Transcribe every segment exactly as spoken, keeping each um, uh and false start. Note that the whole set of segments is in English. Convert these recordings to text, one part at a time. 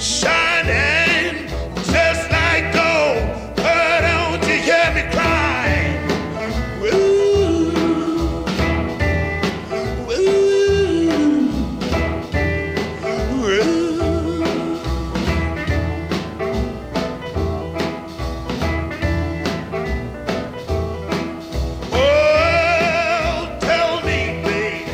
shining just like gold. Oh, don't you hear me crying? Woo, woo, woo. Oh, tell me, baby,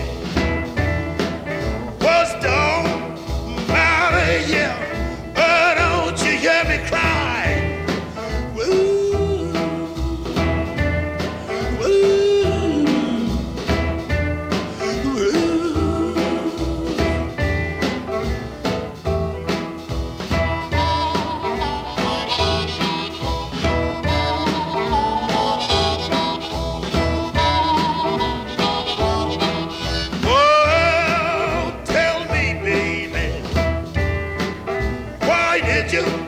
what's don't matter, yeah. Oh, don't you hear me crying? Woo, woo, woo. Oh, tell me, baby, why did you